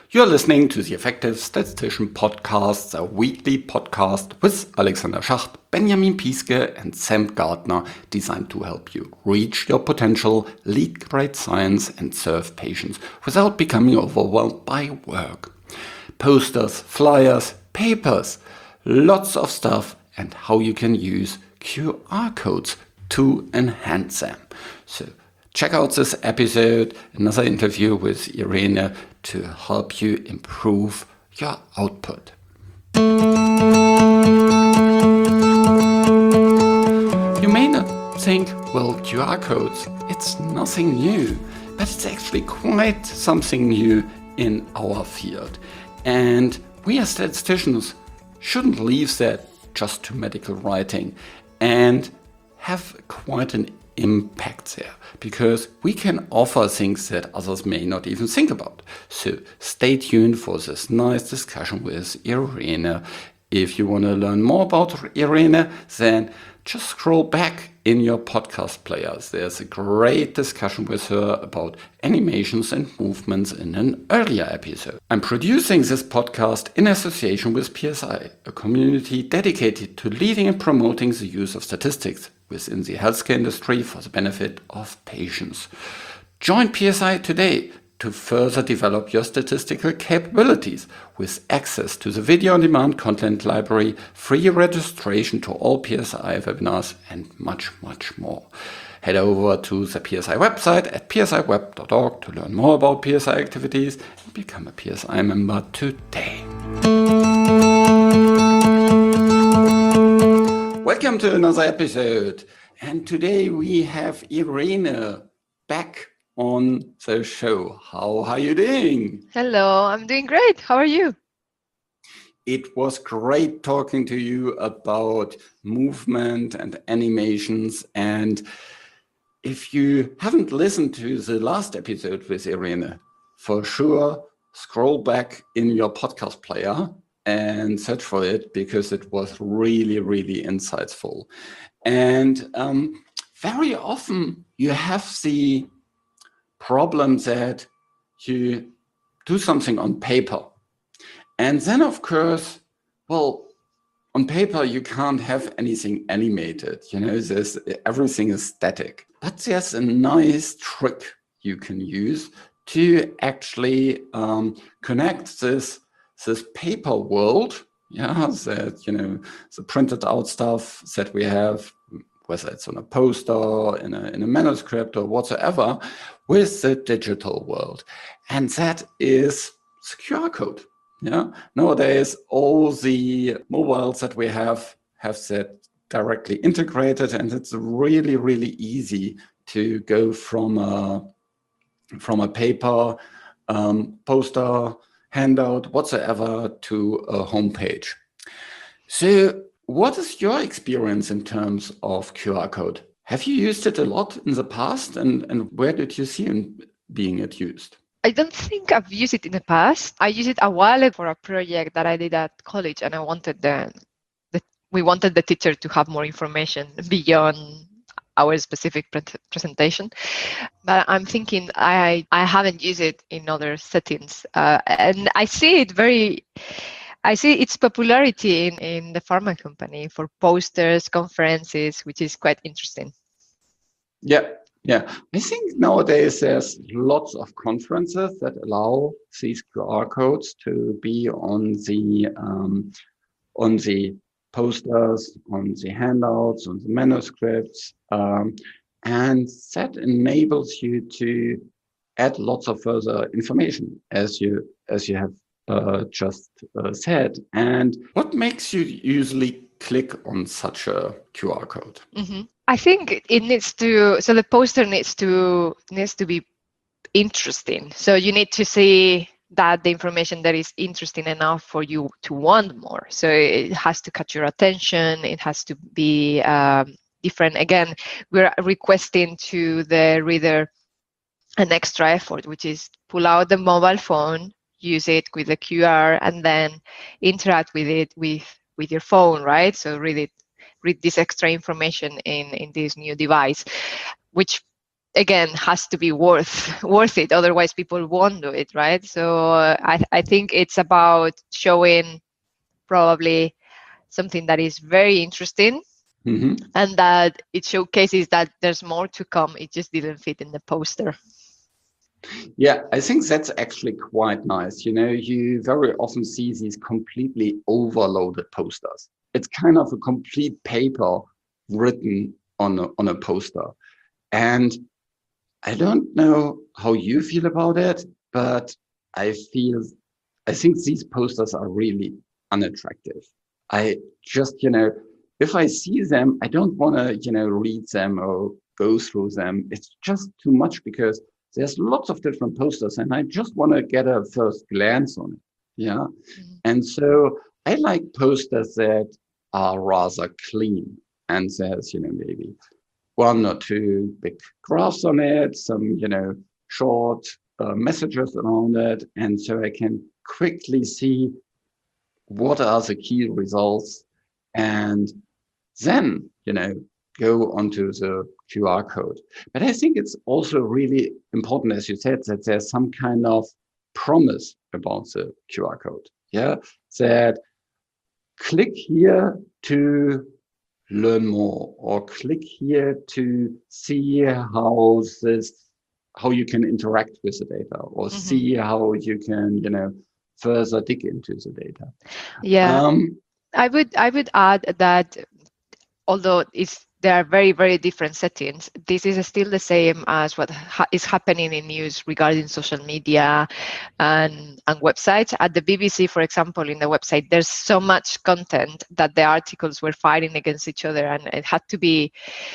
You're listening to the Effective Statistician Podcast, a weekly podcast with Alexander Schacht, Benjamin Pieske, and Sam Gardner, designed to help you reach your potential, lead great science, and serve patients without becoming overwhelmed by work. Posters, flyers, papers, lots of stuff, and how you can use QR codes to enhance them. So check out this episode, another interview with Irene to help you improve your output. You may not think, well, QR codes, it's nothing new, but it's actually quite something new in our field. And we as statisticians shouldn't leave that just to medical writing and have quite an impact there, because we can offer things that others may not even think about. So stay tuned for this nice discussion with Irene. If you want to learn more about Irene, then just scroll back in your podcast players. There's a great discussion with her about animations and movements in an earlier episode. I'm producing this podcast in association with PSI, a community dedicated to leading and promoting the use of statistics within the healthcare industry for the benefit of patients. Join PSI today to further develop your statistical capabilities with access to the video-on-demand content library, free registration to all PSI webinars, and much, much more. Head over to the PSI website at psiweb.org to learn more about PSI activities and become a PSI member today. Welcome to another episode. And today we have Irene back on the show. How are you doing? Hello, I'm doing great. How are you? It was great talking to you about movement and animations. And if you haven't listened to the last episode with Irene, for sure, scroll back in your podcast player and search for it, because it was really, really insightful. And very often you have the problem that you do something on paper. And then, of course, well, on paper, you can't have anything animated. Everything is static. But there's a nice trick you can use to actually connect this paper world, the printed out stuff that we have, whether it's on a poster, in a manuscript, or whatsoever, with the digital world. And that is the QR code. Nowadays, all the mobiles that we have that directly integrated, and it's really, really easy to go from a paper, poster, handout, whatsoever, to a homepage. So what is your experience in terms of QR code? Have you used it a lot in the past, and where did you see it being used? I don't think I've used it in the past. I used it a while ago for a project that I did at college, and I wanted we wanted the teacher to have more information beyond our specific presentation. But I'm thinking I haven't used it in other settings, and I see its popularity in the pharma company for posters, conferences, which is quite interesting. Yeah. I think nowadays there's lots of conferences that allow these QR codes to be on the posters, on the handouts, on the manuscripts, and that enables you to add lots of further information, as you have just said. And what makes you usually click on such a QR code? Mm-hmm. I think the poster needs to be interesting. So you need to see that the information that is interesting enough for you to want more. So it has to catch your attention. It has to be different. Again, we're requesting to the reader an extra effort, which is pull out the mobile phone, use it with the QR, and then interact with it with your phone, right? So read this extra information in this new device, which again has to be worth it, otherwise people won't do it, right? So I think it's about showing probably something that is very interesting, and that it showcases that there's more to come. It just didn't fit in the poster. Yeah, I think that's actually quite nice. You very often see these completely overloaded posters. It's kind of a complete paper written on a poster. And I don't know how you feel about it, but I think these posters are really unattractive. I just, if I see them, I don't want to, read them or go through them. It's just too much because there's lots of different posters and I just want to get a first glance on it. Yeah. And so I like posters that are rather clean and there's, maybe one or two big graphs on it, some, short messages around it. And so I can quickly see what are the key results and then, go onto the QR code. But I think it's also really important, as you said, that there's some kind of promise about the QR code. Yeah, that click here to learn more, or click here to see how you can interact with the data, or see how you can, further dig into the data. Yeah, I would add that although there are very, very different settings, this is still the same as what is happening in news regarding social media and websites. At the BBC, for example, in the website, there's so much content that the articles were fighting against each other, and it had to be,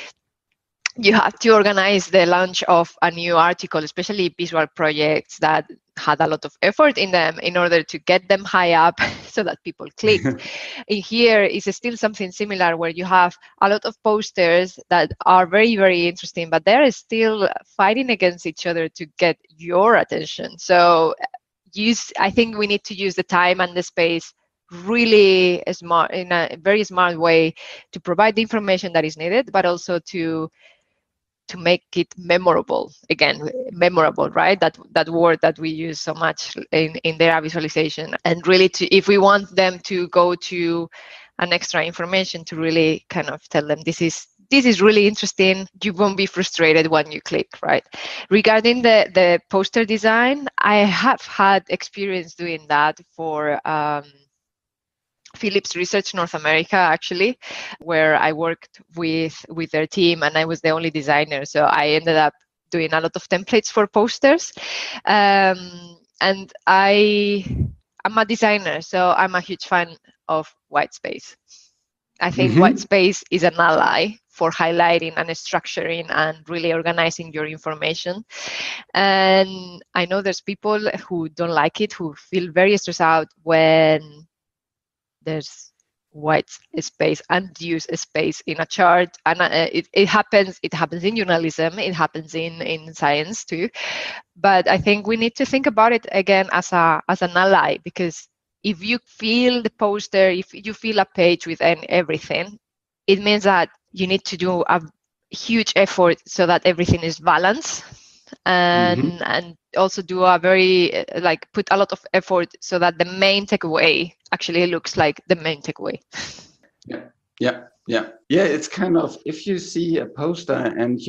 you had to organize the launch of a new article, especially visual projects that had a lot of effort in them in order to get them high up so that people clicked. In here is still something similar where you have a lot of posters that are very, very interesting, but they're still fighting against each other to get your attention. So I think we need to use the time and the space really smart, in a very smart way, to provide the information that is needed, but also to make it memorable. Again, memorable, right? That word that we use so much in data visualization, and really if we want them to go to an extra information, to really kind of tell them this is really interesting. You won't be frustrated when you click, right? Regarding the poster design, I have had experience doing that for Philips Research North America, actually, where I worked with their team, and I was the only designer. So I ended up doing a lot of templates for posters. And I'm a designer, so I'm a huge fan of white space. I think white space is an ally for highlighting and structuring and really organizing your information. And I know there's people who don't like it, who feel very stressed out when there's white space, unused space in a chart, and it happens in journalism, it happens in science too. But I think we need to think about it again as an ally, because if you fill the poster, if you fill a page with everything, it means that you need to do a huge effort so that everything is balanced, and also do a very put a lot of effort so that the main takeaway actually looks like the main takeaway. Yeah. It's kind of, if you see a poster and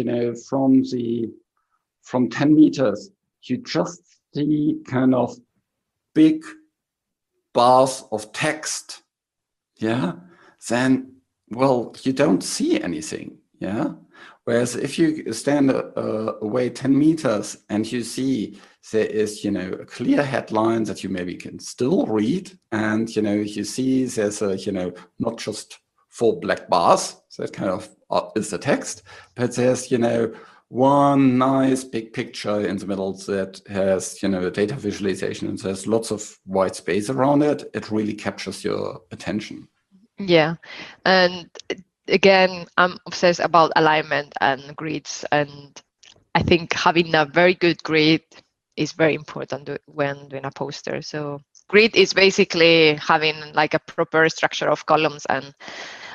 from 10 meters, you just see kind of big bars of text. Yeah. Then, well, you don't see anything. Yeah. Whereas if you stand away 10 meters and you see there is, clear headline that you maybe can still read, and, you see there's not just 4 black bars, that kind of is the text, but there's, one nice big picture in the middle that has, data visualization, and there's lots of white space around it. It really captures your attention. Yeah. And again, I'm obsessed about alignment and grids, and I think having a very good grid is very important when doing a poster. So grid is basically having a proper structure of columns and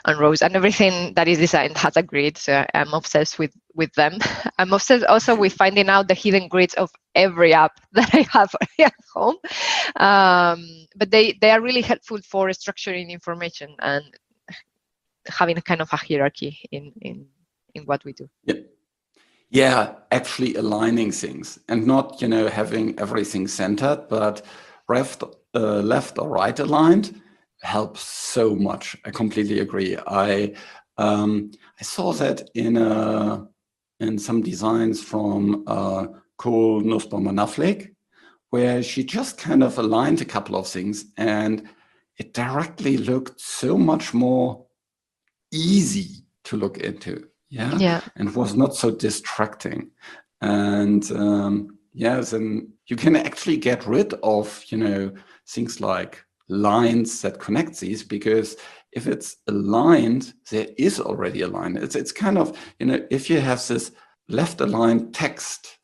and rows, and everything that is designed has a grid. So I'm obsessed with them. I'm obsessed also with finding out the hidden grids of every app that I have at home. But they are really helpful for structuring information and having a kind of a hierarchy in what we do. Yeah. Yeah, actually aligning things and not, having everything centered, but left or right aligned helps so much. I completely agree. I saw that in some designs from Cole Nussbaumer-Knaflic, where she just kind of aligned a couple of things, and it directly looked so much more easy to look into. Yeah. And was not so distracting. And yes, and you can actually get rid of, things like lines that connect these, because if it's aligned, there is already a line. It's kind of, if you have this left aligned text,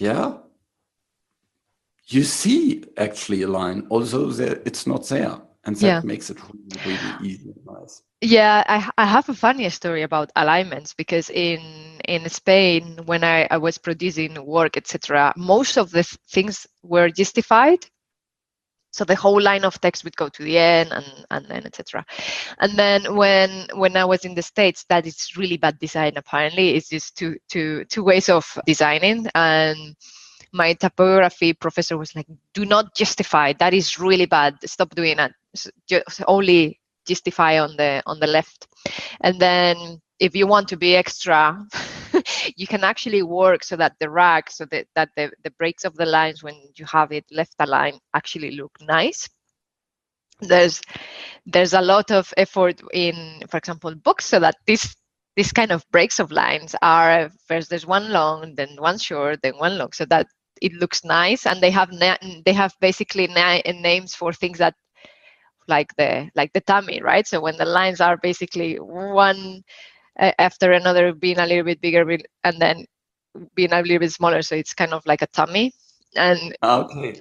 you see actually a line, although it's not there. And that makes it really, really easy and nice. Yeah, I have a funny story about alignments, because in Spain, when I was producing work, etc., most of the things were justified. So the whole line of text would go to the end, and then etc. And then when I was in the States, that is really bad design. Apparently, it's just two ways of designing. And my typography professor was like, "Do not justify. That is really bad. Stop doing that. Just only justify on the left." And then if you want to be extra, you can actually work so that the rag, so that the breaks of the lines when you have it left aligned actually look nice. There's a lot of effort in, for example, books, so that this kind of breaks of lines are, first there's one long, then one short, then one long, so that it looks nice. And they have basically names for things that, like the tummy, right? So when the lines are basically one after another being a little bit bigger and then being a little bit smaller, so it's kind of like a tummy. And okay.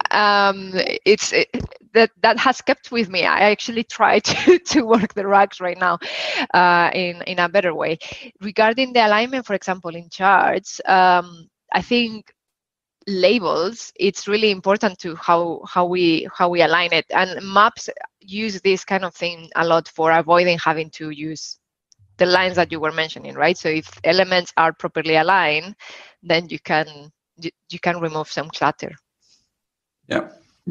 That has kept with me. I actually try to work the rags right now in a better way. Regarding the alignment, for example, in charts, I think labels, it's really important to how we align it, and maps use this kind of thing a lot for avoiding having to use the lines that you were mentioning, right? So if elements are properly aligned, then you can remove some clutter. Yeah.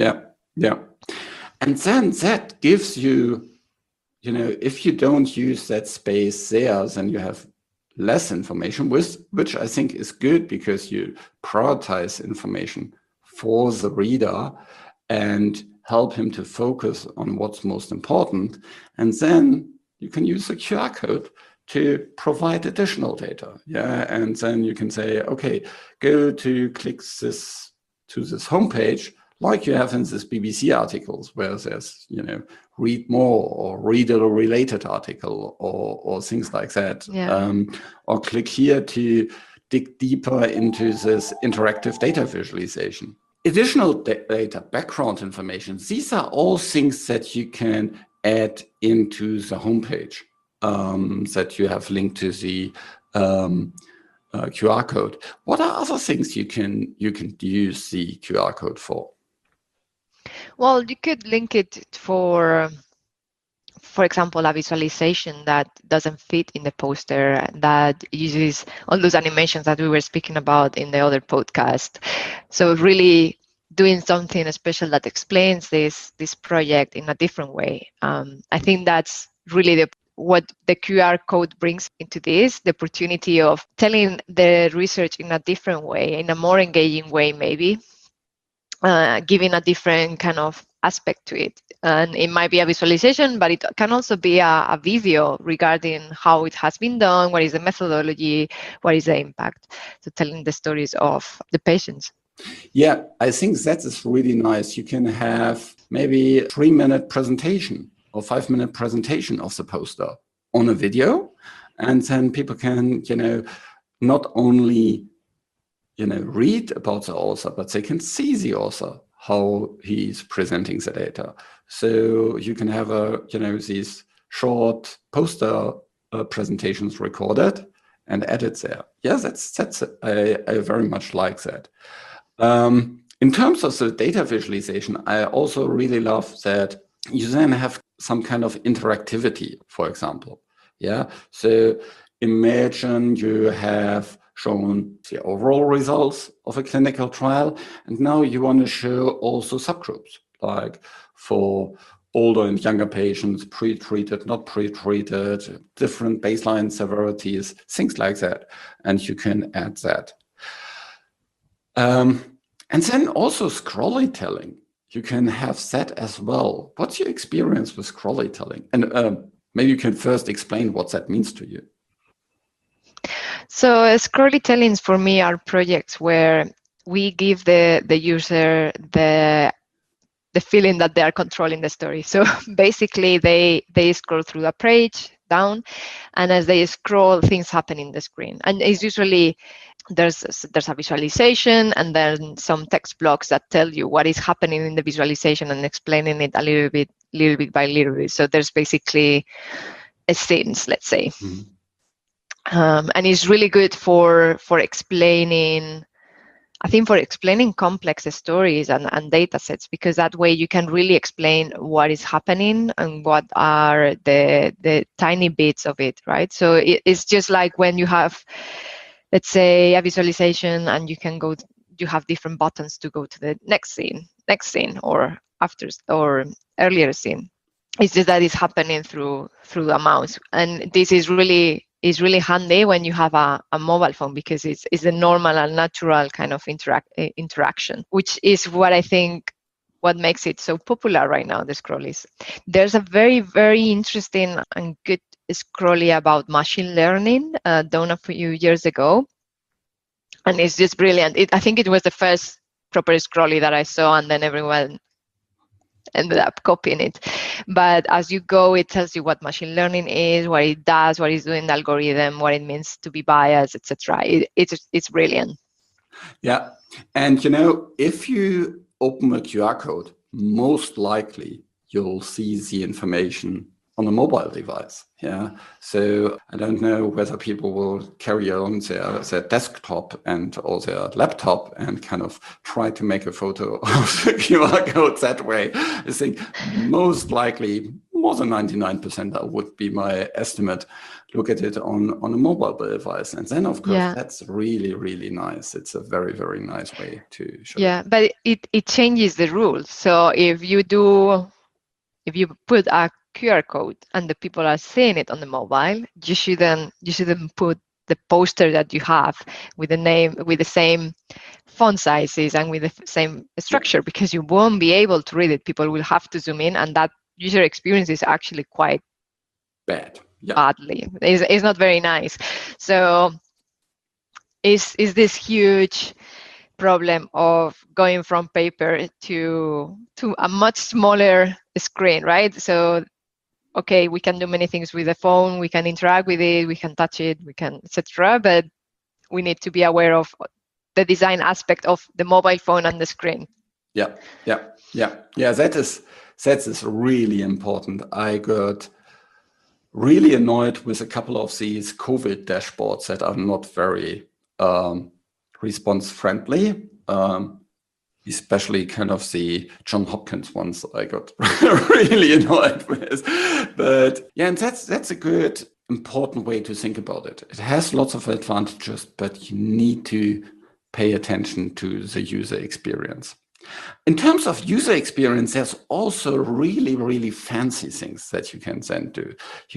And then that gives you, if you don't use that space there, then you have less information, which I think is good, because you prioritize information for the reader and help him to focus on what's most important. And then you can use the QR code to provide additional data. And then you can say, okay, go to click this to this homepage, like you have in this BBC articles, where there's, read more or read a related article or things like that. Or click here to dig deeper into this interactive data visualization. Additional data, background information, these are all things that you can add into the homepage that you have linked to the QR code. What are other things you can use the QR code for? Well, you could link it for example, a visualization that doesn't fit in the poster, that uses all those animations that we were speaking about in the other podcast. So really doing something special that explains this project in a different way. I think that's really what the QR code brings into this, the opportunity of telling the research in a different way, in a more engaging way, maybe. Giving a different kind of aspect to it. And it might be a visualization, but it can also be a video regarding how it has been done, what is the methodology, what is the impact. So telling the stories of the patients. Yeah, I think that is really nice. You can have maybe a 3-minute presentation or 5-minute presentation of the poster on a video. And then people can, not only read about the author, but they can see the author, how he's presenting the data. So you can have these short poster presentations recorded and edit there. Yes, I very much like that. In terms of the data visualization, I also really love that you then have some kind of interactivity, for example. Yeah. So imagine you have shown the overall results of a clinical trial, and now you want to show also subgroups, like for older and younger patients, pre-treated, not pre-treated, different baseline severities, things like that. And you can add that. And then also scrolly telling. You can have that as well. What's your experience with scrolly telling? And maybe you can first explain what that means to you. So scrolly tellings for me are projects where we give the user the feeling that they are controlling the story. So basically they scroll through the page down, and as they scroll, things happen in the screen. And it's usually there's a visualization and then some text blocks that tell you what is happening in the visualization and explaining it a little bit by little bit. So there's basically a scenes, let's say. Mm-hmm. And it's really good for explaining, I think, for explaining complex stories and data sets, because that way you can really explain what is happening and what are the tiny bits of it, right? So it's just like when you have, let's say, a visualization and you have different buttons to go to the next scene, or after or earlier scene. It's just that it's happening through the mouse. And this is really handy when you have a mobile phone, because it's a normal and natural kind of interaction, which is what I think what makes it so popular right now, the scrollies. There's a very, very interesting and good scrolly about machine learning done a few years ago. And it's just brilliant. I think it was the first proper scrolly that I saw, and then everyone ended up copying it. But as you go, it tells you what machine learning is, what it does, what it's doing the algorithm, what it means to be biased, etc. It's brilliant. Yeah, and if you open a QR code, most likely you'll see the information on a mobile device. Yeah, so I don't know whether people will carry on their desktop or their laptop and kind of try to make a photo of the QR code that way. I think most likely, more than 99%, that would be my estimate, look at it on a mobile device. And then, of course, that's really, really nice. It's a very, very nice way to show it. Yeah, but it changes the rules. So if you put a QR code and the people are seeing it on the mobile, you shouldn't put the poster that you have with the name, with the same font sizes and with the same structure, because you won't be able to read it. People will have to zoom in, and that user experience is actually quite bad. Yeah. Badly. It's not very nice. So is this huge problem of going from paper to a much smaller screen, right? So okay, we can do many things with the phone, we can interact with it, we can touch it, we can, etc. But we need to be aware of the design aspect of the mobile phone and the screen. Yeah. That is really important. I got really annoyed with a couple of these COVID dashboards that are not very response friendly. Especially kind of the Johns Hopkins ones I got really annoyed with. But yeah, and that's a good, important way to think about it. It has lots of advantages, but you need to pay attention to the user experience. In terms of user experience, there's also really, really fancy things that you can then do. You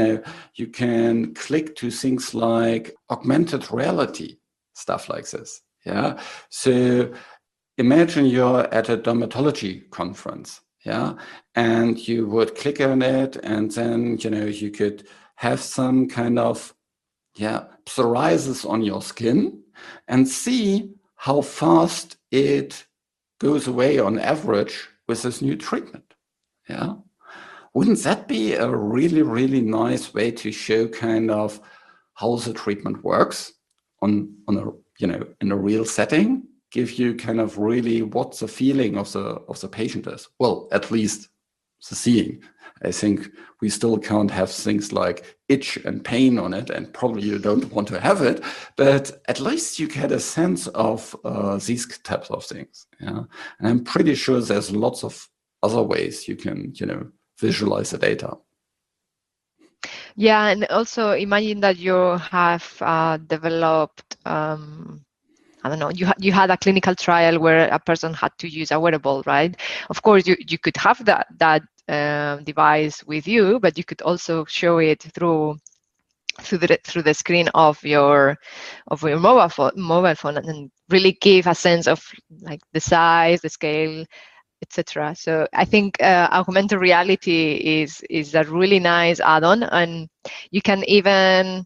can click to things like augmented reality, stuff like this. Yeah. So imagine you're at a dermatology conference, yeah, and you would click on it, and then you could have some kind of psoriasis on your skin and see how fast it goes away on average with this new treatment. Yeah, wouldn't that be a really, really nice way to show kind of how the treatment works on a in a real setting? Give you kind of really what the feeling of the patient is. Well, at least the seeing. I think we still can't have things like itch and pain on it, and probably you don't want to have it, but at least you get a sense of these types of things. Yeah, and I'm pretty sure there's lots of other ways you can, visualize the data. Yeah, and also imagine that you have developed, I don't know, you had a clinical trial where a person had to use a wearable, right? Of course, you could have that device with you, but you could also show it through the screen of your mobile phone, and really give a sense of like the size, the scale, etc. So I think augmented reality is a really nice add-on, and you can even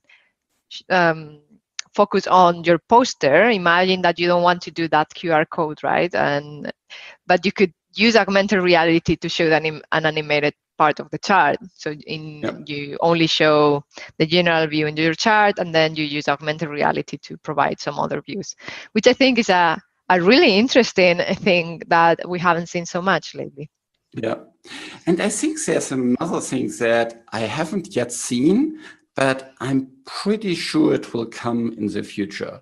focus on your poster. Imagine that you don't want to do that QR code, right? But you could use augmented reality to show an animated part of the chart. So you only show the general view in your chart, and then you use augmented reality to provide some other views, which I think is a really interesting thing that we haven't seen so much lately. Yeah. And I think there's another thing that I haven't yet seen, but I'm pretty sure it will come in the future.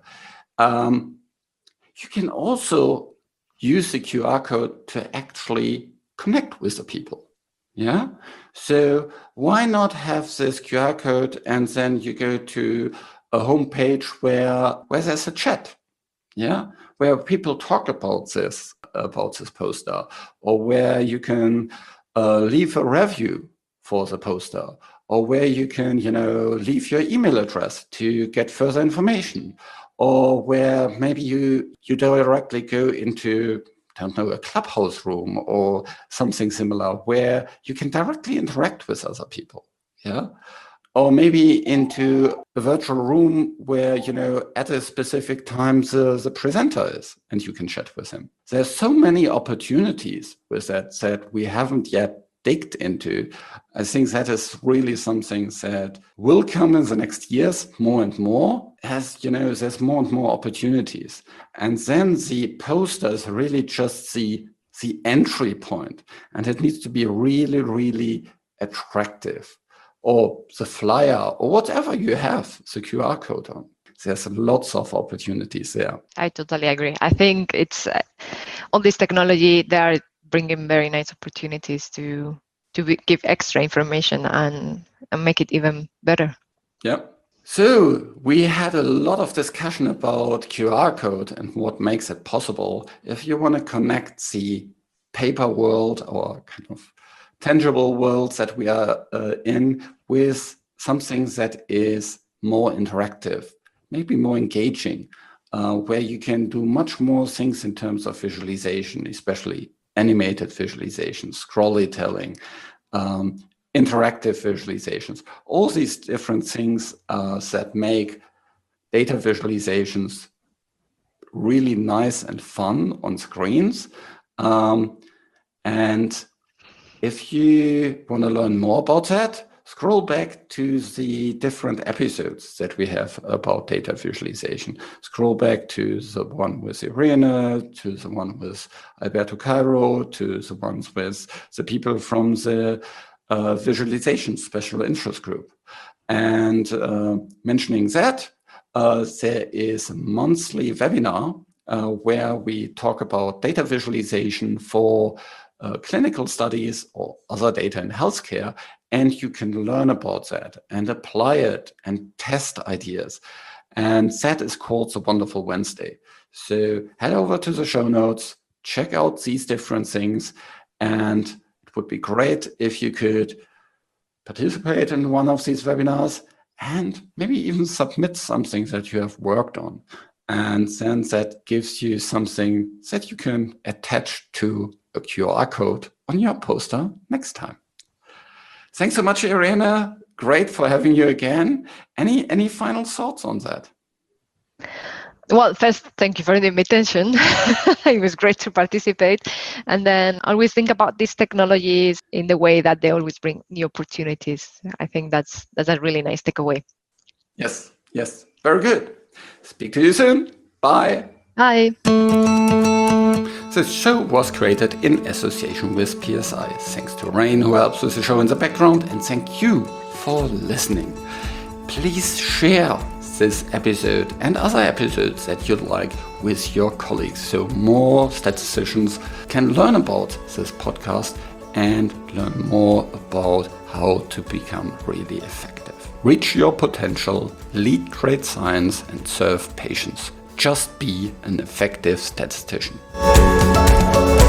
You can also use the QR code to actually connect with the people. Yeah. So why not have this QR code and then you go to a homepage where there's a chat? Yeah, where people talk about this poster, or where you can leave a review for the poster, or where you can, leave your email address to get further information, or where maybe you directly go into, don't know, a clubhouse room or something similar, where you can directly interact with other people. Yeah. Or maybe into a virtual room where, at a specific time, the presenter is, and you can chat with him. There's so many opportunities with that we haven't yet digged into. I think that is really something that will come in the next years more and more, as, there's more and more opportunities. And then the poster is really just the entry point, and it needs to be really, really attractive. Or the flyer, or whatever you have the QR code on. There's lots of opportunities there. I totally agree. I think it's all this technology, they are bringing very nice opportunities to give extra information and make it even better. Yeah. So we had a lot of discussion about QR code and what makes it possible. If you want to connect the paper world or kind of tangible worlds that we are in with something that is more interactive, maybe more engaging, where you can do much more things in terms of visualization, especially animated visualization, scrollytelling, interactive visualizations, all these different things that make data visualizations really nice and fun on screens. And if you want to learn more about that, scroll back to the different episodes that we have about data visualization. Scroll back to the one with Irene, to the one with Alberto Cairo, to the ones with the people from the visualization special interest group. And mentioning that, there is a monthly webinar where we talk about data visualization for clinical studies or other data in healthcare, and you can learn about that and apply it and test ideas. And that is called the Wonderful Wednesday. So head over to the show notes, check out these different things, and it would be great if you could participate in one of these webinars and maybe even submit something that you have worked on. And then that gives you something that you can attach to a QR code on your poster next time. Thanks so much, Irene. Great for having you again. Any final thoughts on that? Well, first, thank you for the invitation. It was great to participate. And then always think about these technologies in the way that they always bring new opportunities. I think that's a really nice takeaway. Yes, very good. Speak to you soon. Bye. Bye. This show was created in association with PSI. Thanks to Rain, who helps with the show in the background, and thank you for listening. Please share this episode and other episodes that you like with your colleagues, so more statisticians can learn about this podcast and learn more about how to become really effective. Reach your potential, lead great science, and serve patients. Just be an effective statistician.